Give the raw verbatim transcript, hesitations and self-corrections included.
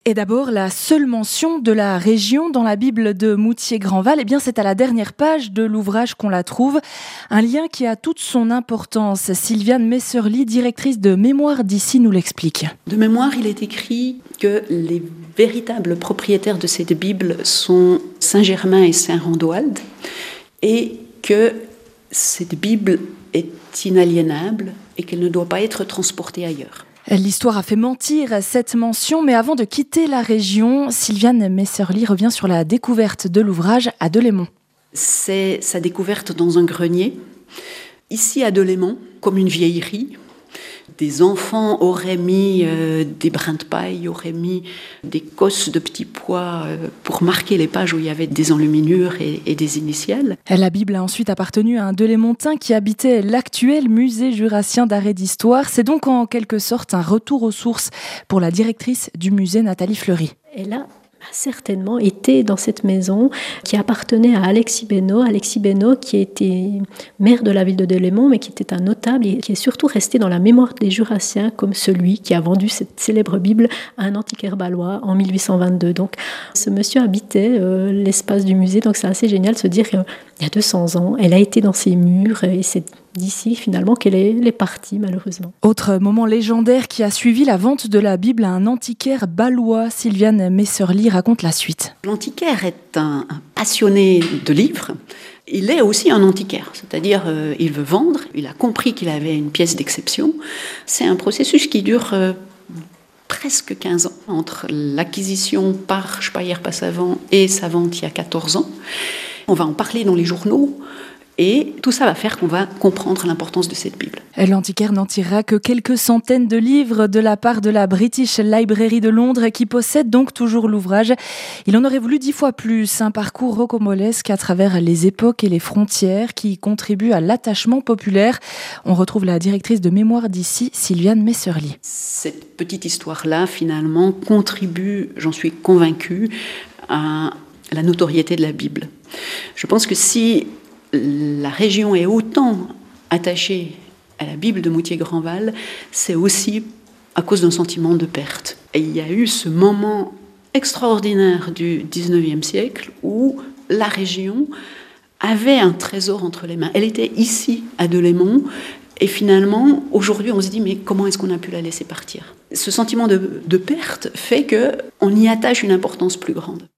Et d'abord, la seule mention de la région dans la Bible de Moutier-Grandval, eh bien, c'est à la dernière page de l'ouvrage qu'on la trouve. Un lien qui a toute son importance. Sylviane Messerly, directrice de Mémoire d'ici, nous l'explique. De mémoire, il est écrit que les véritables propriétaires de cette Bible sont Saint-Germain et Saint-Randoald, et que cette Bible est inaliénable et qu'elle ne doit pas être transportée ailleurs. L'histoire a fait mentir cette mention, mais avant de quitter la région, Sylviane Messerly revient sur la découverte de l'ouvrage à Delémont. C'est sa découverte dans un grenier. Ici à Delémont, comme une vieillerie, des enfants auraient mis euh, des brins de paille, auraient mis des cosses de petits pois euh, pour marquer les pages où il y avait des enluminures et, et des initiales. La Bible a ensuite appartenu à un Delémontain qui habitait l'actuel musée jurassien d'art et d'histoire. C'est donc en quelque sorte un retour aux sources pour la directrice du musée, Nathalie Fleury. Et là, a certainement été dans cette maison qui appartenait à Alexis Benoît. Alexis Benoît qui était maire de la ville de Delémont, mais qui était un notable et qui est surtout resté dans la mémoire des Jurassiens comme celui qui a vendu cette célèbre Bible à un antiquaire balois en mille huit cent vingt-deux. Donc ce monsieur habitait euh, l'espace du musée, donc c'est assez génial de se dire qu'il y a deux cents ans, elle a été dans ces murs et c'est d'ici finalement qu'elle est, elle est partie malheureusement. Autre moment légendaire qui a suivi la vente de la Bible à un antiquaire balois. Sylviane Messerly raconte la suite. L'antiquaire est un, un passionné de livres. Il est aussi un antiquaire, c'est-à-dire euh, il veut vendre, il a compris qu'il avait une pièce d'exception. C'est un processus qui dure euh, presque quinze ans, entre l'acquisition par Speyer-Passavant et sa vente il y a quatorze ans. On va en parler dans les journaux. Et tout ça va faire qu'on va comprendre l'importance de cette Bible. L'antiquaire n'en tirera que quelques centaines de livres de la part de la British Library de Londres qui possède donc toujours l'ouvrage. Il en aurait voulu dix fois plus, un parcours rocambolesque à travers les époques et les frontières qui contribue à l'attachement populaire. On retrouve la directrice de Mémoire d'ici, Sylviane Messerly. Cette petite histoire-là, finalement, contribue, j'en suis convaincue, à la notoriété de la Bible. Je pense que si la région est autant attachée à la Bible de Moutier-Grandval, c'est aussi à cause d'un sentiment de perte. Et il y a eu ce moment extraordinaire du dix-neuvième siècle où la région avait un trésor entre les mains. Elle était ici, à Delémont, et finalement, aujourd'hui, on se dit, mais comment est-ce qu'on a pu la laisser partir ? Ce sentiment de, de perte fait qu'on y attache une importance plus grande.